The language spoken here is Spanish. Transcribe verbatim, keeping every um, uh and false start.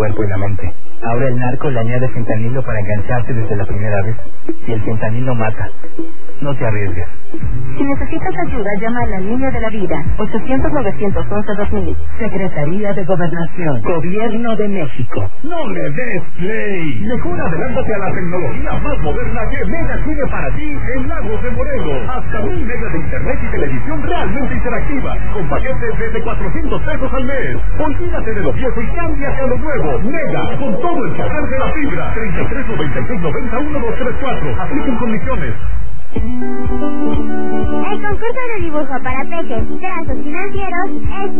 cuerpo y la mente. Ahora el narco le añade fentanilo para engancharte desde la primera vez. Y el fentanilo mata. No te arriesgues. Si necesitas ayuda, llama a la línea de la vida. ochocientos, novecientos once, dos mil. Secretaría de Gobernación. Gobierno de México. No le des play. Mejor adelántate a la tecnología más moderna que Mega tiene para ti en Lagos de Morelos. Hasta mil megas de internet y televisión realmente interactiva. Con paquetes desde cuatrocientos pesos al mes. Olvídate de lo viejo y cámbiate a lo nuevo. Mega, con todo el poder de la fibra. treinta y tres, noventa y seis, noventa, uno, dos, tres, cuatro. Apliquen condiciones. El concurso de dibujo para peques y trazos financieros es